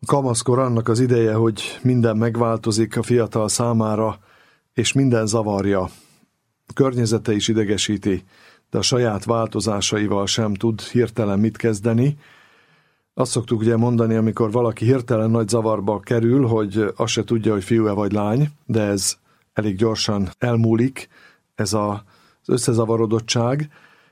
Kamaszkor annak az ideje, hogy minden megváltozik a fiatal számára, és minden zavarja. A környezete is idegesíti, de a saját változásaival sem tud hirtelen mit kezdeni. Azt szoktuk ugye mondani, amikor valaki hirtelen nagy zavarba kerül, hogy azt se tudja, hogy fiú-e vagy lány, de ez elég gyorsan elmúlik, ez az összezavarodottság,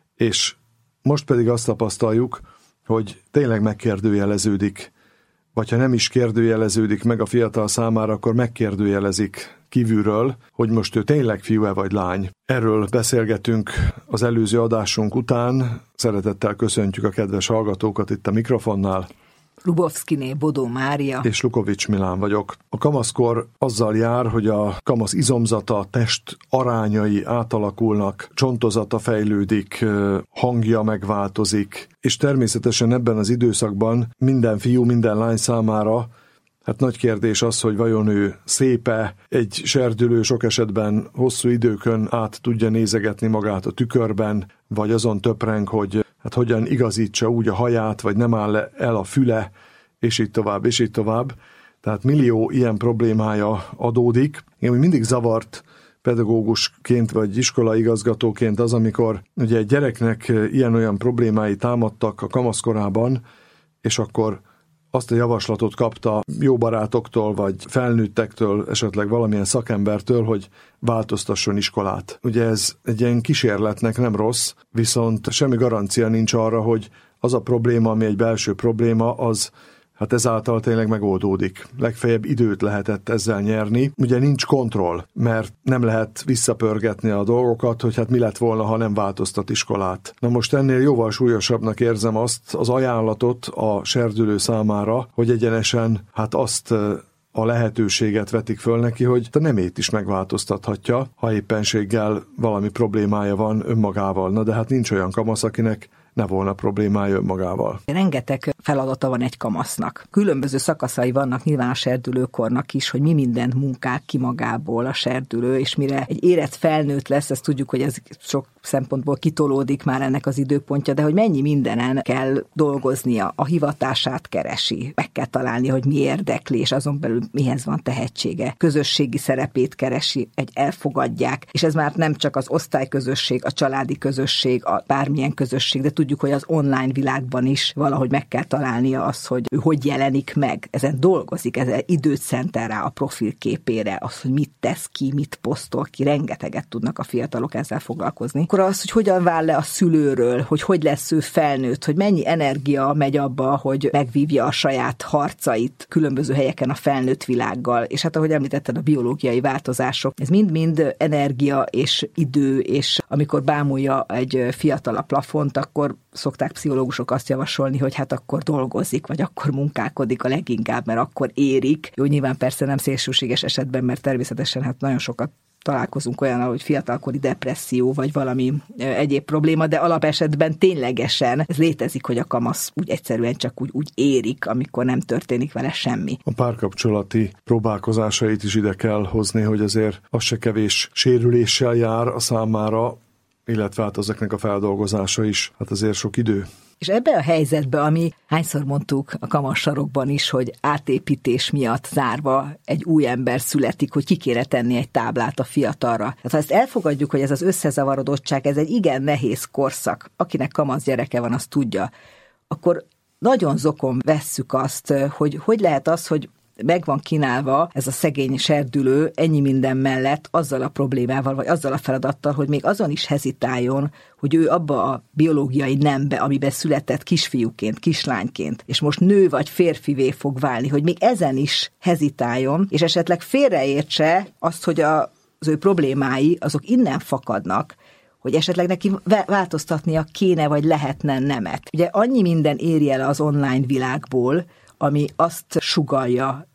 és most pedig azt tapasztaljuk, hogy tényleg megkérdőjeleződik, vagy ha nem is kérdőjeleződik meg a fiatal számára, akkor megkérdőjelezik kívülről, hogy most ő tényleg fiú-e vagy lány. Erről beszélgetünk az előző adásunk után. Szeretettel köszöntjük a kedves hallgatókat itt a mikrofonnál. Lubovszkiné Bodó Mária. És Lukovics Milán vagyok. A kamaszkor azzal jár, hogy a kamasz izomzata, test arányai átalakulnak, csontozata fejlődik, hangja megváltozik, és természetesen ebben az időszakban minden fiú, minden lány számára hát nagy kérdés az, hogy vajon ő szépe, egy serdülő sok esetben hosszú időkön át tudja nézegetni magát a tükörben, vagy azon töpreng, hogy hát hogyan igazítsa úgy a haját, vagy nem áll el a füle, és így tovább, és így tovább. Tehát millió ilyen problémája adódik. Én mindig zavart pedagógusként, vagy iskolaigazgatóként az, amikor ugye egy gyereknek ilyen-olyan problémái támadtak a kamaszkorában, és akkor azt a javaslatot kapta jó barátoktól, vagy felnőttektől, esetleg valamilyen szakembertől, hogy változtasson iskolát. Ugye ez egy ilyen kísérletnek nem rossz, viszont semmi garancia nincs arra, hogy az a probléma, ami egy belső probléma, az hát ezáltal tényleg megoldódik. Legfeljebb időt lehetett ezzel nyerni. Ugye nincs kontroll, mert nem lehet visszapörgetni a dolgokat, hogy hát mi lett volna, ha nem változtat iskolát. Na most ennél jóval súlyosabbnak érzem azt az ajánlatot a serdülő számára, hogy egyenesen hát azt a lehetőséget vetik föl neki, hogy a nemét is megváltoztathatja, ha éppenséggel valami problémája van önmagával. Na de hát nincs olyan kamasz, akinek ne volna problémája önmagával. Rengeteg feladata van egy kamasznak. Különböző szakaszai vannak nyilván a serdülőkornak is, hogy mi mindent munkál ki magából a serdülő, és mire egy érett felnőtt lesz, ezt tudjuk, hogy ez sok szempontból kitolódik már ennek az időpontja, de hogy mennyi mindenen kell dolgoznia, a hivatását keresi, meg kell találni, hogy mi érdekli, és azon belül mihez van tehetsége. Közösségi szerepét keresi, egy elfogadják, és ez már nem csak az osztályközösség, a családi közösség, a bármilyen közösség, de tudjuk, hogy az online világban is valahogy meg kell találnia azt, hogy ő hogy jelenik meg. Ezen dolgozik, ezen időt szentel rá a profilképére, az, hogy mit tesz ki, mit posztol ki, rengeteget tudnak a fiatalok ezzel foglalkozni. Akkor az, hogy hogyan vál le a szülőről, hogy lesz ő felnőtt, hogy mennyi energia megy abba, hogy megvívja a saját harcait különböző helyeken a felnőtt világgal, és hát ahogy említetted, a biológiai változások, ez mind-mind energia és idő, és amikor bámulja egy fiatal a plafont, akkor szokták pszichológusok azt javasolni, hogy hát akkor dolgozik, vagy akkor munkálkodik a leginkább, mert akkor érik. Jó, nyilván persze nem szélsőséges esetben, mert természetesen hát nagyon sokat találkozunk olyannal, hogy fiatalkori depresszió, vagy valami egyéb probléma, de alapesetben ténylegesen ez létezik, hogy a kamasz úgy egyszerűen csak úgy érik, amikor nem történik vele semmi. A párkapcsolati próbálkozásait is ide kell hozni, hogy azért az se kevés sérüléssel jár a számára, illetve hát ezeknek a feldolgozása is, hát azért sok idő. És ebbe a helyzetbe, ami hányszor mondtuk a kamassarokban is, hogy átépítés miatt zárva egy új ember születik, hogy ki kéne tenni egy táblát a fiatalra. Tehát ha ezt elfogadjuk, hogy ez az összezavarodottság, ez egy igen nehéz korszak, akinek kamasz gyereke van, az tudja, akkor nagyon zokon vesszük azt, hogy lehet az, hogy meg van kínálva ez a szegény serdülő ennyi minden mellett azzal a problémával, vagy azzal a feladattal, hogy még azon is hezitáljon, hogy ő abba a biológiai nembe, amiben született kisfiúként, kislányként, és most nő vagy férfivé fog válni, hogy még ezen is hezitáljon, és esetleg félreértse azt, hogy az ő problémái azok innen fakadnak, hogy esetleg neki változtatnia kéne, vagy lehetne nemet. Ugye annyi minden éri el az online világból, ami azt sugallja,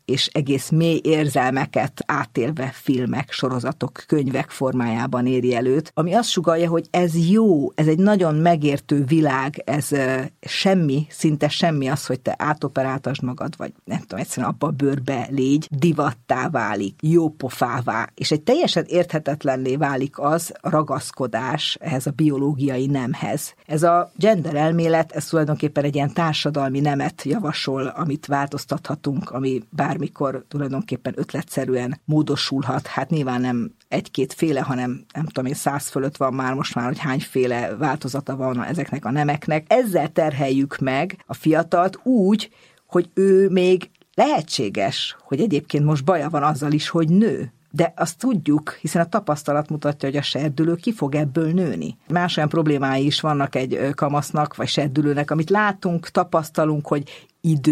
és egész mély érzelmeket átélve filmek, sorozatok, könyvek formájában éri előtt, ami azt sugallja, hogy ez jó, ez egy nagyon megértő világ, ez semmi, szinte semmi az, hogy te átoperáltasd magad, vagy nem tudom, egyszerűen abba a bőrbe légy, divattá válik, jópofává, és egy teljesen érthetetlenné válik az a ragaszkodás ehhez a biológiai nemhez. Ez a gender elmélet, ez tulajdonképpen egy ilyen társadalmi nemet javasol, amit változtathatunk, ami bármikor tulajdonképpen ötletszerűen módosulhat. Hát nyilván nem egy-két féle, hanem nem tudom én, 100 fölött van már most már, hogy hányféle változata van ezeknek a nemeknek. Ezzel terheljük meg a fiatalt úgy, hogy ő még lehetséges, hogy egyébként most baja van azzal is, hogy nő. De azt tudjuk, hiszen a tapasztalat mutatja, hogy a serdülő ki fog ebből nőni. Más olyan problémái is vannak egy kamasznak, vagy serdülőnek, amit látunk, tapasztalunk, hogy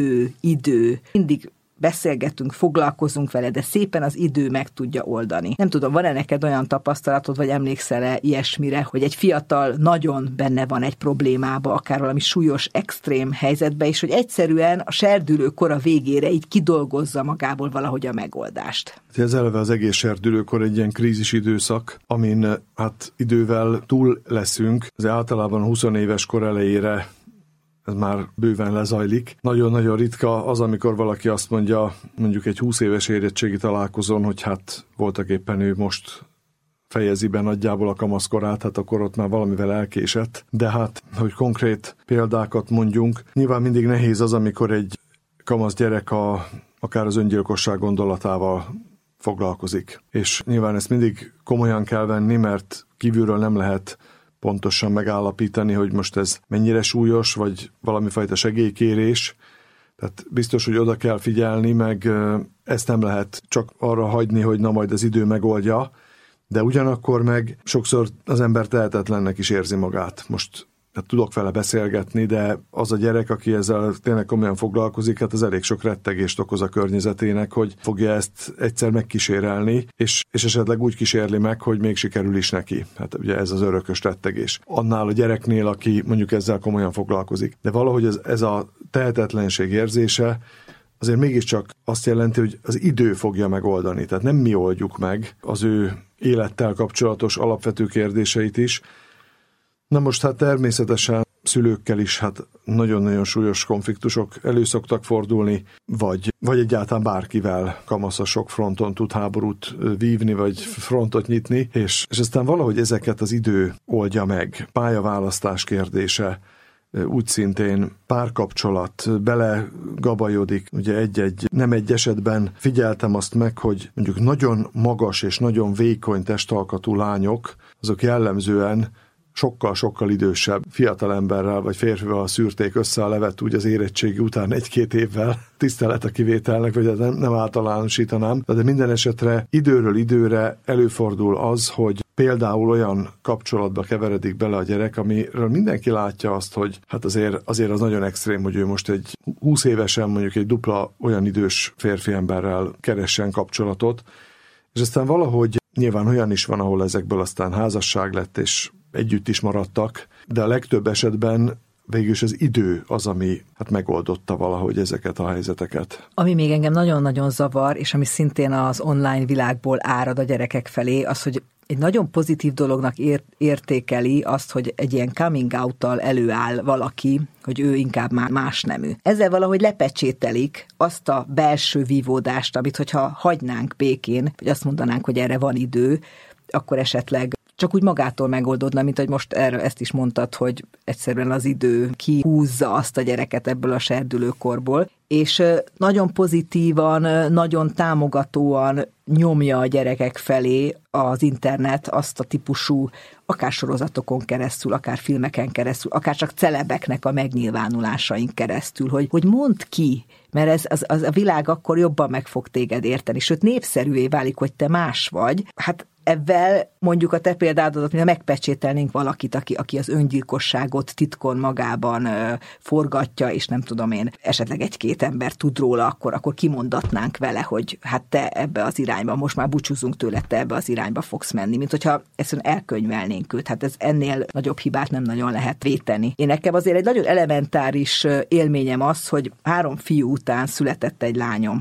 idő. Mindig beszélgetünk, foglalkozunk vele, de szépen az idő meg tudja oldani. Nem tudom, van-e neked olyan tapasztalatod, vagy emlékszel-e ilyesmire, hogy egy fiatal nagyon benne van egy problémába, akár valami súlyos, extrém helyzetbe, és hogy egyszerűen a serdülő kora végére így kidolgozza magából valahogy a megoldást. Ez eleve az egész serdülőkor egy ilyen krízis időszak, amin hát idővel túl leszünk. Ez általában 20 éves kor elejére ez már bőven lezajlik. Nagyon-nagyon ritka az, amikor valaki azt mondja, mondjuk egy 20 éves érettségi találkozón, hogy hát voltak éppen ő most fejezi be nagyjából a kamaszkorát, hát akkor ott már valamivel elkésett. De hát, hogy konkrét példákat mondjunk, nyilván mindig nehéz az, amikor egy kamasz gyerek akár az öngyilkosság gondolatával foglalkozik. És nyilván ezt mindig komolyan kell venni, mert kívülről nem lehet pontosan megállapítani, hogy most ez mennyire súlyos, vagy valamifajta segélykérés. Tehát biztos, hogy oda kell figyelni, meg ezt nem lehet csak arra hagyni, hogy na majd az idő megoldja, de ugyanakkor meg sokszor az ember tehetetlennek is érzi magát. Most hát tudok vele beszélgetni, de az a gyerek, aki ezzel tényleg komolyan foglalkozik, hát az elég sok rettegést okoz a környezetének, hogy fogja ezt egyszer megkísérelni, és esetleg úgy kísérli meg, hogy még sikerül is neki. Hát ugye ez az örökös rettegés. Annál a gyereknél, aki mondjuk ezzel komolyan foglalkozik. De valahogy ez a tehetetlenség érzése azért mégiscsak azt jelenti, hogy az idő fogja megoldani. Tehát nem mi oldjuk meg az ő élettel kapcsolatos alapvető kérdéseit is. Na most hát természetesen szülőkkel is hát nagyon-nagyon súlyos konfliktusok elő szoktak fordulni, vagy egyáltalán bárkivel kamasz a sok fronton tud háborút vívni, vagy frontot nyitni, és aztán valahogy ezeket az idő oldja meg. Pályaválasztás kérdése, úgy szintén párkapcsolat belegabajodik. Ugye nem egy esetben figyeltem azt meg, hogy mondjuk nagyon magas és nagyon vékony testalkatú lányok, azok jellemzően sokkal-sokkal idősebb fiatalemberrel vagy férfival szűrték össze a levet úgy az érettségi után 1-2 évvel, tisztelet a kivételnek, vagy nem általánosítanám, de minden esetre időről időre előfordul az, hogy például olyan kapcsolatba keveredik bele a gyerek, amiről mindenki látja azt, hogy hát azért az nagyon extrém, hogy ő most egy 20 évesen mondjuk egy dupla olyan idős férfi emberrel keressen kapcsolatot, és aztán valahogy nyilván olyan is van, ahol ezekből aztán házasság lett, és együtt is maradtak, de a legtöbb esetben végülis az idő az, ami hát megoldotta valahogy ezeket a helyzeteket. Ami még engem nagyon-nagyon zavar, és ami szintén az online világból árad a gyerekek felé, az, hogy egy nagyon pozitív dolognak értékeli azt, hogy egy ilyen coming out-tal előáll valaki, hogy ő inkább már más nemű. Ezzel valahogy lepecsételik azt a belső vívódást, amit hogyha hagynánk békén, vagy azt mondanánk, hogy erre van idő, akkor esetleg csak úgy magától megoldódna, mint hogy most ezt is mondtad, hogy egyszerűen az idő kihúzza azt a gyereket ebből a serdülőkorból, és nagyon pozitívan, nagyon támogatóan nyomja a gyerekek felé az internet azt a típusú, akár sorozatokon keresztül, akár filmeken keresztül, akár csak celebeknek a megnyilvánulásain keresztül, hogy mondd ki, mert ez a világ akkor jobban meg fog téged érteni, sőt népszerűvé válik, hogy te más vagy. Hát ebben mondjuk a te példádat, mintha megpecsételnénk valakit, aki az öngyilkosságot titkon magában forgatja, és nem tudom én, esetleg 1-2 ember tud róla, akkor kimondatnánk vele, hogy hát te ebbe az irányba, most már búcsúzunk tőle, te ebbe az irányba fogsz menni, mint hogyha egyszerűen elkönyvelnénk őt. Hát ez ennél nagyobb hibát nem nagyon lehet véteni. Én nekem azért egy nagyon elementáris élményem az, hogy 3 fiú után született egy lányom.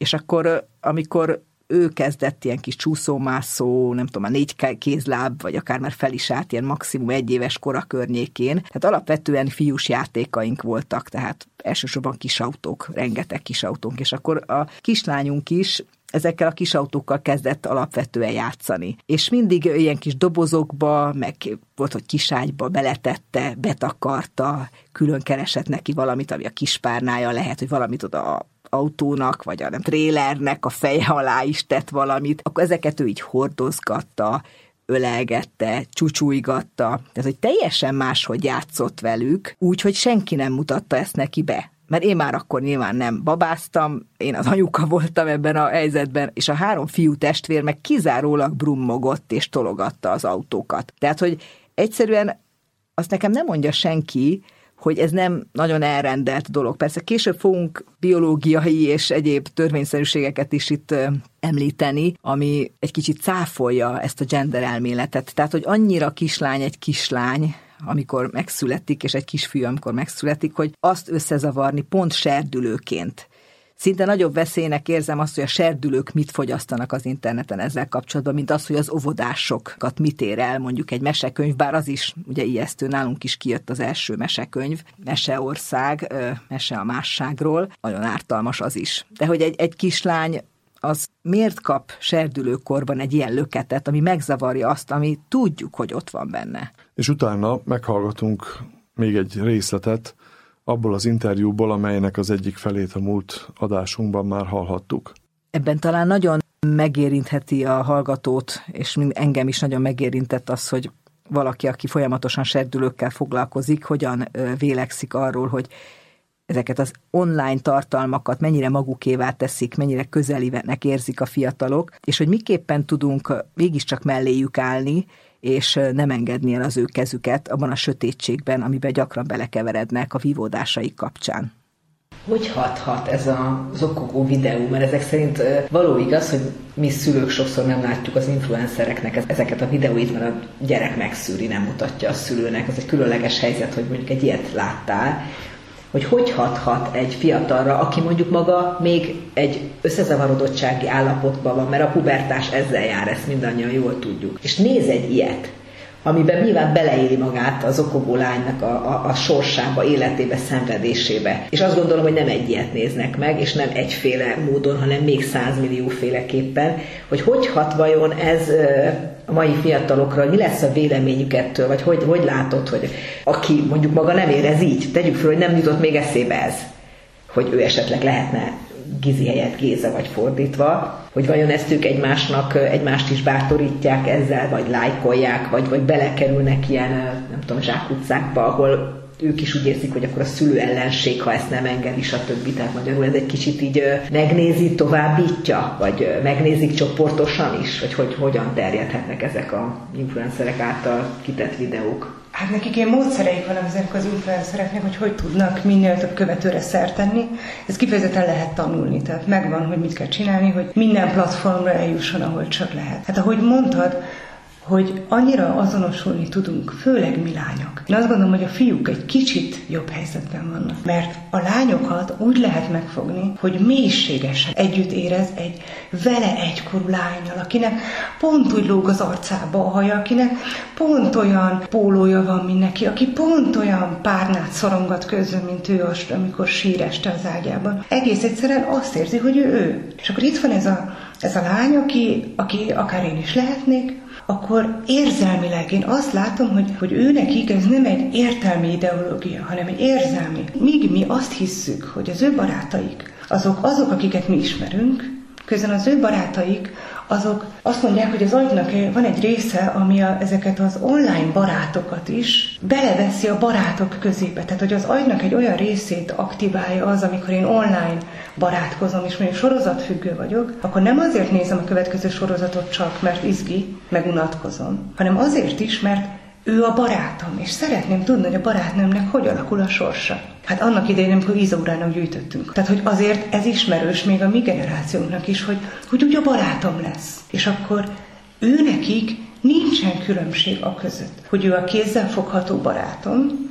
És akkor, amikor ő kezdett ilyen kis csúszómászó, nem tudom, a 4 kézláb, vagy akár már fel is állt ilyen maximum 1 éves kora környékén. Tehát alapvetően fiús játékaink voltak, tehát elsősorban kisautók, rengeteg kisautónk, és akkor a kislányunk is ezekkel a kis autókkal kezdett alapvetően játszani. És mindig ilyen kis dobozokba, meg volt, hogy kiságyba beletette, betakarta, külön keresett neki valamit, ami a kispárnája lehet, hogy valamit oda autónak, vagy a trélernek a feje alá is tett valamit, akkor ezeket ő így hordozgatta, ölelgette, csúcsújgatta. Tehát, hogy teljesen máshogy játszott velük, úgyhogy senki nem mutatta ezt neki be. Mert én már akkor nyilván nem babáztam, én az anyuka voltam ebben a helyzetben, és a 3 fiú testvér meg kizárólag brummogott és tologatta az autókat. Tehát, hogy egyszerűen azt nekem nem mondja senki, hogy ez nem nagyon elrendelt dolog. Persze később fogunk biológiai és egyéb törvényszerűségeket is itt említeni, ami egy kicsit cáfolja ezt a gender elméletet. Tehát, hogy annyira kislány egy kislány, amikor megszületik, és egy kisfiú, amikor megszületik, hogy azt összezavarni pont serdülőként. Szinte nagyobb veszélynek érzem azt, hogy a serdülők mit fogyasztanak az interneten ezzel kapcsolatban, mint az, hogy az óvodásokat mit ér el, mondjuk egy mesekönyv, bár az is ugye ijesztő, nálunk is kijött az első mesekönyv, Meseország, Mese a másságról, nagyon ártalmas az is. De hogy egy kislány az miért kap serdülőkorban egy ilyen löketet, ami megzavarja azt, ami tudjuk, hogy ott van benne. És utána meghallgatunk még egy részletet abból az interjúból, amelynek az egyik felét a múlt adásunkban már hallhattuk. Ebben talán nagyon megérintheti a hallgatót, és engem is nagyon megérintett az, hogy valaki, aki folyamatosan serdülőkkel foglalkozik, hogyan vélekszik arról, hogy ezeket az online tartalmakat mennyire magukévá teszik, mennyire közelinek érzik a fiatalok, és hogy miképpen tudunk mégiscsak melléjük állni, és nem engedni el az ő kezüket abban a sötétségben, amiben gyakran belekeverednek a vívódásaik kapcsán. Hogy hathat ez a zokogó videó? Mert ezek szerint való igaz, hogy mi szülők sokszor nem látjuk az influencereknek ezeket a videóit, mert a gyerek megszűri, nem mutatja a szülőnek. Ez egy különleges helyzet, hogy mondjuk egy ilyet láttál, hogy hathat egy fiatalra, aki mondjuk maga még egy összezavarodottsági állapotban van, mert a pubertás ezzel jár, ezt mindannyian jól tudjuk. És néz egy ilyet, amiben nyilván beleéli magát az zokogó lánynak a sorsába, életébe, szenvedésébe. És azt gondolom, hogy nem egy ilyet néznek meg, és nem egyféle módon, hanem még 100 millió féleképpen, hogy hat vajon ez a mai fiatalokra, mi lesz a véleményük ettől, vagy hogy látod, hogy aki mondjuk maga nem érez így, tegyük fel, hogy nem jutott még eszébe ez, hogy ő esetleg lehetne Gizi helyett Géza, vagy fordítva, hogy vajon ezt ők egymást is bátorítják ezzel, vagy lájkolják, vagy belekerülnek ilyen, nem tudom, zsákutcákba, ahol ők is úgy érzik, hogy akkor a szülő ellenség, ha ezt nem engedi, stb. Tehát magyarul ez egy kicsit így megnézi, továbbítja, vagy megnézik csoportosan is, hogy hogyan terjedhetnek ezek a influencerek által kitett videók. Hát nekik ilyen módszereik vannak ezek az influencereknek, hogy tudnak minél több követőre szert tenni. Ez kifejezetten lehet tanulni, tehát megvan, hogy mit kell csinálni, hogy minden platformra eljusson, ahol csak lehet. Hát ahogy mondtad, hogy annyira azonosulni tudunk, főleg mi lányok. Én azt gondolom, hogy a fiúk egy kicsit jobb helyzetben vannak, mert a lányokat úgy lehet megfogni, hogy mélységesen együtt érez egy vele egykorú lánnyal, akinek pont úgy lóg az arcába a haja, akinek pont olyan pólója van, mint neki, aki pont olyan párnát szorongat közben, mint ő, amikor sír este az ágyában. Egész egyszerűen azt érzi, hogy ő. És akkor itt van ez a lány, aki akár én is lehetnék, akkor érzelmileg én azt látom, hogy ő nekik ez nem egy értelmi ideológia, hanem egy érzelmi. Míg mi azt hisszük, hogy az ő barátaik, azok, akiket mi ismerünk, közben az ő barátaik, azok azt mondják, hogy az agynak van egy része, ami ezeket az online barátokat is beleveszi a barátok közébe. Tehát, hogy az agynak egy olyan részét aktiválja az, amikor én online barátkozom, és mondjuk sorozatfüggő vagyok, akkor nem azért nézem a következő sorozatot csak, mert izgi, meg unatkozom, hanem azért is, mert ő a barátom, és szeretném tudni, hogy a barátnőmnek hogy alakul a sorsa. Hát annak idején, amikor vízórának gyűjtöttünk. Tehát, hogy azért ez ismerős még a mi generációnknak is, hogy úgy a barátom lesz. És akkor ő nekik nincsen különbség a között, hogy ő a kézzel fogható barátom,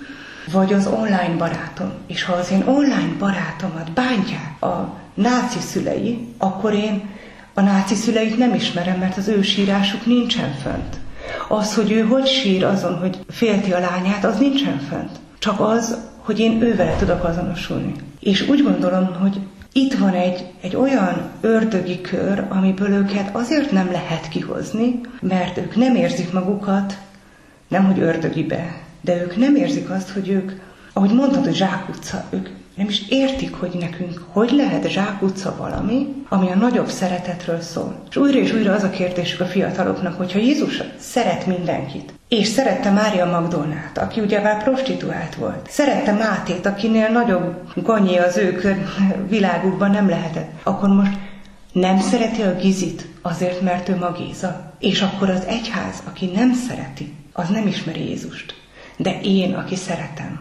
vagy az online barátom. És ha az én online barátomat bántják a náci szülei, akkor én a náci szüleit nem ismerem, mert az ő sírásuk nincsen fönt. Az, hogy ő hogy sír azon, hogy félti a lányát, az nincsen fönt. Csak az, hogy én ővele tudok azonosulni. És úgy gondolom, hogy itt van egy olyan ördögi kör, amiből őket azért nem lehet kihozni, mert ők nem érzik magukat, nemhogy ördögibe, de ők nem érzik azt, hogy ők, ahogy mondtad, hogy zsákutca, ők nem is értik, hogy nekünk hogy lehet zsákutca valami, ami a nagyobb szeretetről szól. És újra az a kérdésük a fiataloknak, hogyha Jézus szeret mindenkit, és szerette Mária Magdolnát, aki ugyebár prostituált volt, szerette Mátét, akinél nagyobb ganyé az ő világukban nem lehetett, akkor most nem szereti a Gizit azért, mert ő Magéza. És akkor az egyház, aki nem szereti, az nem ismeri Jézust. De én, aki szeretem,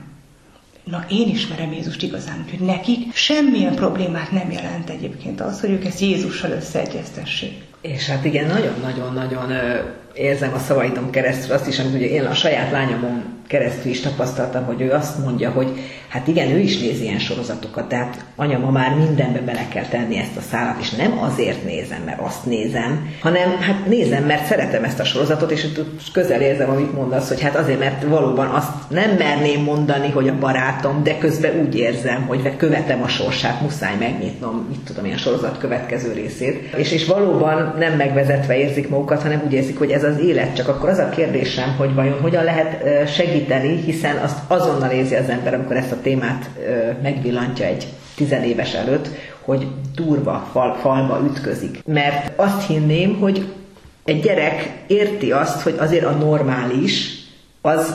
na én ismerem Jézust igazán, úgyhogy nekik semmilyen problémát nem jelent egyébként az, hogy ők ezt Jézussal összeegyeztessék. És hát igen, nagyon-nagyon-nagyon érzem a szavaidon keresztül azt is, amit ugye én a saját lányomon keresztül is tapasztaltam, hogy ő azt mondja, hogy hát igen, ő is nézi ilyen sorozatokat, de hát anya, ma már mindenbe bele kell tenni ezt a szálat, és nem azért nézem, mert azt nézem, hanem hát nézem, mert szeretem ezt a sorozatot, és közel érzem, amit mondasz, hogy hát azért, mert valóban azt nem merném mondani, hogy a barátom, de közben úgy érzem, hogy követem a sorsát, muszáj megnyitnom, mit tudom, ilyen sorozat következő részét, és valóban nem megvezetve érzik magukat, hanem úgy érzik, hogy ez az élet, csak akkor az a kérdésem, hogy vajon hogyan lehet segíteni, hiszen azt azonnal érzi az ember, amikor ezt a témát megvillantja egy 10 éves előtt, hogy durva falba ütközik. Mert azt hinném, hogy egy gyerek érti azt, hogy azért a normális, az,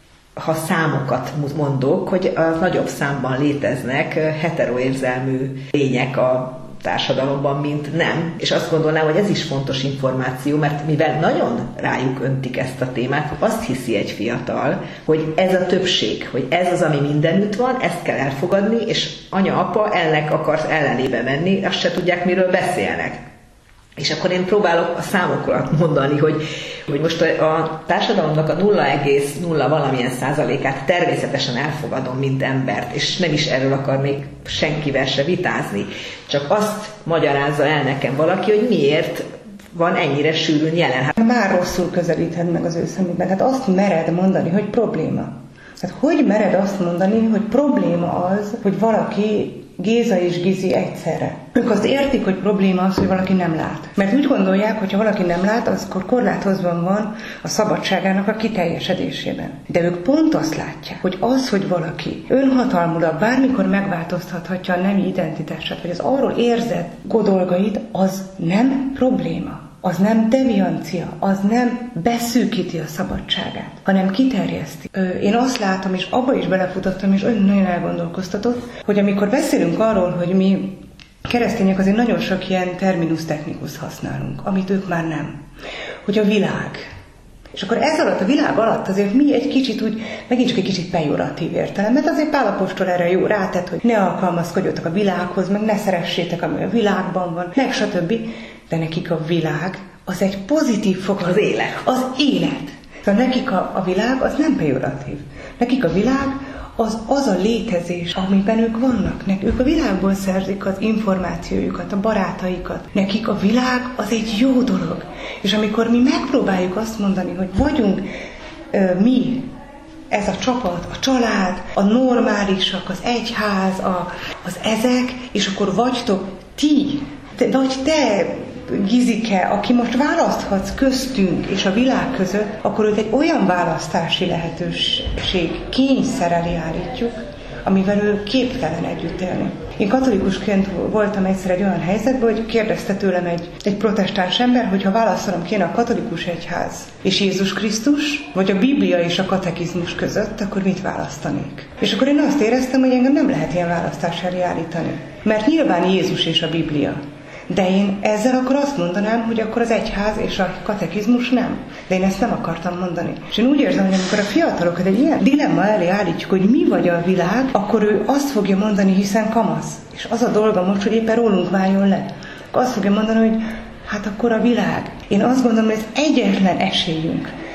ha számokat mondok, hogy a nagyobb számban léteznek heteroérzelmű lények a társadalomban, mint nem. És azt gondolnám, hogy ez is fontos információ, mert mivel nagyon rájuk öntik ezt a témát, azt hiszi egy fiatal, hogy ez a többség, hogy ez az, ami mindenütt van, ezt kell elfogadni, és anya-apa ennek akarsz ellenébe menni, azt se tudják, miről beszélnek. És akkor én próbálok a számokat mondani, hogy most a társadalomnak a 0,0 valamilyen százalékát természetesen elfogadom, mint embert, és nem is erről akarnék senkivel se vitázni. Csak azt magyarázza el nekem valaki, hogy miért van ennyire sűrűn jelen. Már rosszul közelíted meg az ő szemükben. Tehát azt mered mondani, hogy probléma. Tehát hogy mered azt mondani, hogy probléma az, hogy valaki Géza és Gizi egyszerre. Ők azt értik, hogy probléma az, hogy valaki nem lát. Mert úgy gondolják, hogy ha valaki nem lát, akkor korlátozva van a szabadságának a kiteljesedésében. De ők pont azt látják, hogy az, hogy valaki önhatalmulag bármikor megváltoztathatja a nemi identitását, vagy az arról érzett dolgait, az nem probléma. Az nem deviancia, az nem beszűkíti a szabadságát, hanem kiterjeszti. Én azt látom, és abba is belefutottam, és nagyon elgondolkoztatott, hogy amikor beszélünk arról, hogy mi keresztények azért nagyon sok ilyen terminus technikus használunk, amit ők már nem. Hogy a világ. És akkor ez alatt, a világ alatt azért mi egy kicsit úgy, megint csak egy kicsit pejoratív értelem, mert azért Pál apostol erre jó rátett, hogy ne alkalmazkodjatok a világhoz, meg ne szeressétek, ami a világban van, meg stb. De nekik a világ az egy pozitív fogalom. Az élet. Az élet. Szóval nekik a világ az nem pejoratív. Nekik a világ az a létezés, amiben ők vannak. Ők a világból szerzik az információjukat, a barátaikat. Nekik a világ az egy jó dolog. És amikor mi megpróbáljuk azt mondani, hogy vagyunk mi, ez a csapat, a család, a normálisak, az egyház, az ezek, és akkor vagytok ti, vagy te, Gizike, aki most választhatsz köztünk és a világ között, akkor őt egy olyan választási lehetőség kényszer elé állítjuk, amivel ő képtelen együtt élni. Én katolikusként voltam egyszer egy olyan helyzetben, hogy kérdezte tőlem egy protestáns ember, hogy ha válaszolnom kéne a katolikus egyház és Jézus Krisztus, vagy a Biblia és a katekizmus között, akkor mit választanék? És akkor én azt éreztem, hogy engem nem lehet ilyen választás elé állítani. Mert nyilván Jézus és a Biblia. De én ezzel akkor azt mondanám, hogy akkor az egyház és a katekizmus nem. De én ezt nem akartam mondani. És én úgy érzem, hogy amikor a fiatalokat egy ilyen dilemma elé állítjuk, hogy mi vagy a világ, akkor ő azt fogja mondani, hiszen kamasz. És az a dolga most, hogy éppen rólunk váljon le. Akkor azt fogja mondani, hogy hát akkor a világ. Én azt gondolom, hogy ez egyetlen esélyünk.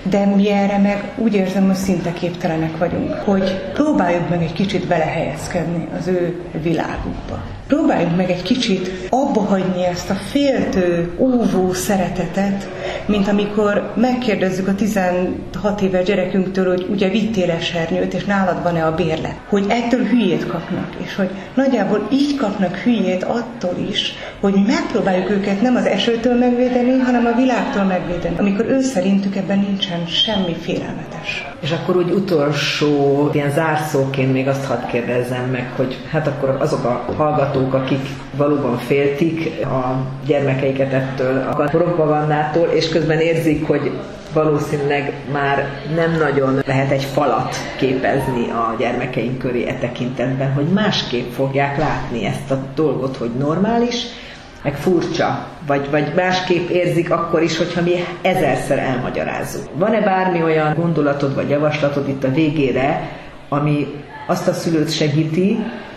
De mi erre meg úgy érzem, hogy szinte képtelenek vagyunk, hogy próbáljuk meg egy kicsit belehelyezkedni az ő világukba. Próbáljuk meg egy kicsit abba hagyni ezt a féltő, óvó szeretetet, mint amikor megkérdezzük a 16 éves gyerekünktől, hogy ugye vittél esernyőt, és nálad van-e a bérlet. Hogy ettől hülyét kapnak, és hogy nagyjából így kapnak hülyét attól is, hogy megpróbáljuk őket nem az esőtől megvédeni, hanem a világtól megvédeni, amikor ő szerintük ebben nincsen semmi félelmetes. És akkor úgy utolsó, ilyen zárszóként még azt hadd kérdezzem meg, hogy hát akkor azok a hallgatók, akik valóban féltik a gyermekeiket ettől a propagandától, és közben érzik, hogy valószínűleg már nem nagyon lehet egy falat képezni a gyermekeink köré e tekintetben, hogy másképp fogják látni ezt a dolgot, hogy normális, meg furcsa, vagy másképp érzik akkor is, hogyha mi ezerszer elmagyarázzuk. Van-e bármi olyan gondolatod vagy javaslatod itt a végére, ami azt a szülőt segíti,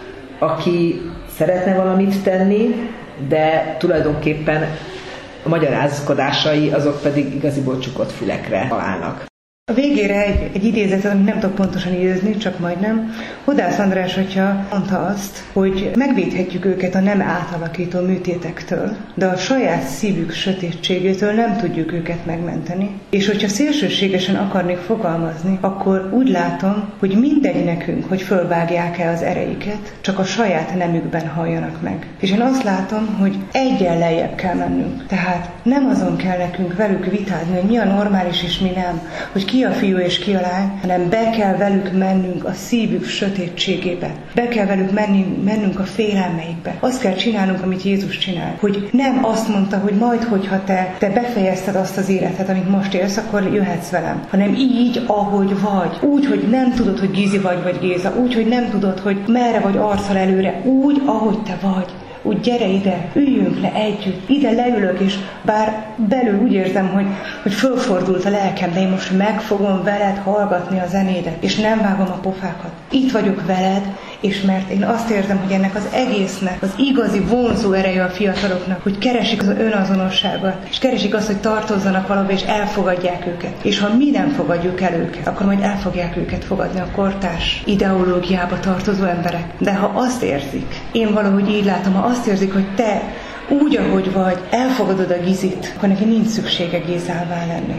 aki szeretne valamit tenni, de tulajdonképpen a magyarázkodásai azok pedig igaziból csukott fülekre találnak. A végére egy idézetet, amit nem tudok pontosan idézni, csak majdnem. Hodász András atya mondta azt, hogy megvédhetjük őket a nem átalakító műtétektől, de a saját szívük sötétségétől nem tudjuk őket megmenteni. És hogyha szélsőségesen akarnék fogalmazni, akkor úgy látom, hogy mindegy nekünk, hogy fölvágják-e az ereiket, csak a saját nemükben halljanak meg. És én azt látom, hogy egyen lejjebb kell mennünk. Tehát nem azon kell nekünk velük vitázni, hogy mi a normális és mi nem, hogy ki a fiú és ki a lány, hanem be kell velük mennünk a szívük sötétségébe. Be kell velük mennünk a félelmeikbe. Azt kell csinálnunk, amit Jézus csinál. Hogy nem azt mondta, hogy majd, hogyha te befejezted azt az életet, amit most élsz, akkor jöhetsz velem. Hanem így, ahogy vagy. Úgy, hogy nem tudod, hogy Gizi vagy Géza. Úgy, hogy nem tudod, hogy merre vagy arccal előre. Úgy, ahogy te vagy. Úgy gyere ide, üljünk le együtt. Ide leülök, és bár belül úgy érzem, hogy fölfordult a lelkem, de én most meg fogom veled hallgatni a zenédet, és nem vágom a pofákat. Itt vagyok veled, és mert én azt érzem, hogy ennek az egésznek az igazi vonzó ereje a fiataloknak, hogy keresik az önazonosságot, és keresik azt, hogy tartozzanak valahol, és elfogadják őket. És ha mi nem fogadjuk el őket, akkor majd el fogják őket fogadni a kortárs ideológiába tartozó emberek. De ha azt érzik, én valahogy így látom, ha azt érzik, hogy te úgy, ahogy vagy, elfogadod a Gizit, akkor neki nincs szüksége Gézává lenni.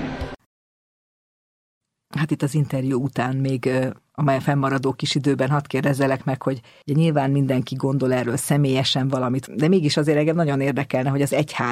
Hát itt az interjú után még amely fennmaradó kis időben hadd kérdezzelek meg, hogy nyilván mindenki gondol erről személyesen valamit, de mégis azért engem nagyon érdekelne, hogy az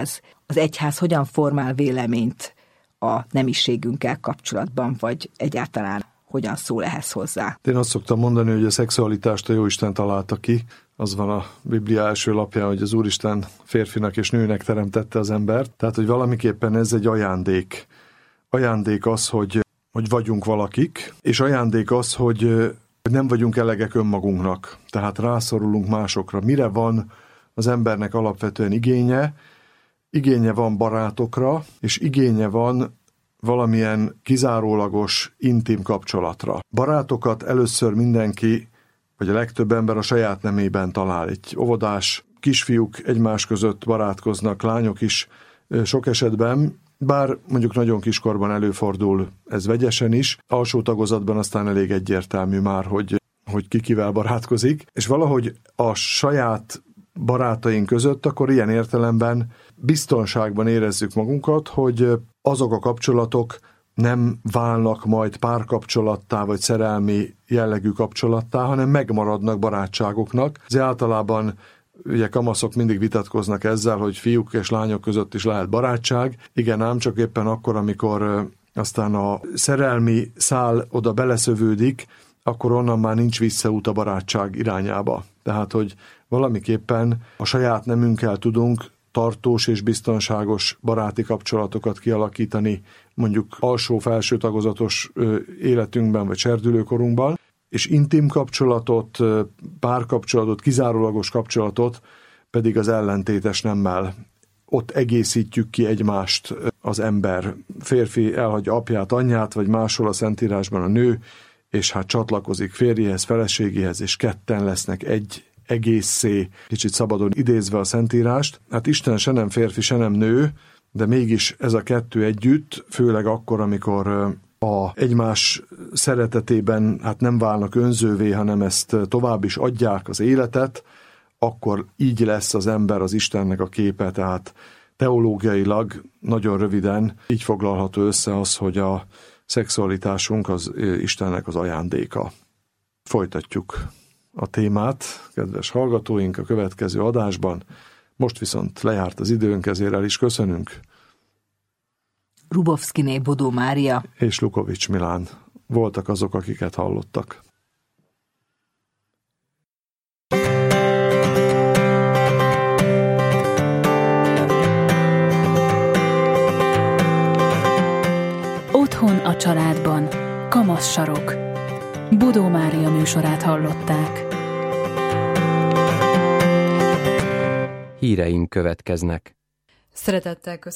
egyház hogyan formál véleményt a nemiségünkkel kapcsolatban, vagy egyáltalán hogyan szól ehhez hozzá. Én azt szoktam mondani, hogy a szexualitást a Jóisten találta ki. Az van a Biblia első lapján, hogy az Úristen férfinak és nőnek teremtette az embert. Tehát, hogy valamiképpen ez egy ajándék. Ajándék az, hogy vagyunk valakik, és ajándék az, hogy nem vagyunk elegek önmagunknak. Tehát rászorulunk másokra. Mire van az embernek alapvetően igénye? Igénye van barátokra, és igénye van valamilyen kizárólagos, intim kapcsolatra. Barátokat először mindenki, vagy a legtöbb ember a saját nemében talál. Egy óvodás kisfiúk egymás között barátkoznak, lányok is sok esetben, bár mondjuk nagyon kiskorban előfordul ez vegyesen is, alsó tagozatban aztán elég egyértelmű már, hogy ki kivel barátkozik, és valahogy a saját barátaink között akkor ilyen értelemben biztonságban érezzük magunkat, hogy azok a kapcsolatok nem válnak majd párkapcsolattá vagy szerelmi jellegű kapcsolattá, hanem megmaradnak barátságoknak. Ez általában ugye kamaszok mindig vitatkoznak ezzel, hogy fiúk és lányok között is lehet barátság. Igen, ám csak éppen akkor, amikor aztán a szerelmi szál oda beleszövődik, akkor onnan már nincs visszaút a barátság irányába. Tehát, hogy valamiképpen a saját nemünkkel tudunk tartós és biztonságos baráti kapcsolatokat kialakítani, mondjuk alsó-felső tagozatos életünkben vagy serdülőkorunkban, és intim kapcsolatot, párkapcsolatot, kizárólagos kapcsolatot pedig az ellentétes nemmel. Ott egészítjük ki egymást az ember. Férfi elhagyja apját, anyját, vagy máshol a Szentírásban a nő, és hát csatlakozik férjéhez, feleségéhez, és ketten lesznek egy egészé, kicsit szabadon idézve a Szentírást. Hát Isten se nem férfi, se nem nő, de mégis ez a kettő együtt, főleg akkor, amikor a egymás szeretetében nem válnak önzővé, hanem ezt tovább is adják az életet, akkor így lesz az ember az Istennek a képe, tehát teológiailag nagyon röviden így foglalható össze az, hogy a szexualitásunk az Istennek az ajándéka. Folytatjuk a témát, kedves hallgatóink, a következő adásban. Most viszont lejárt az időnk, ezért el is köszönünk. Rubovszkiné Bodó Mária és Lukovics Milán voltak azok, akiket hallottak. Otthon a családban. Kamasz sarok. Bodó Mária műsorát hallották. Híreink következnek. Szeretettel köszönöm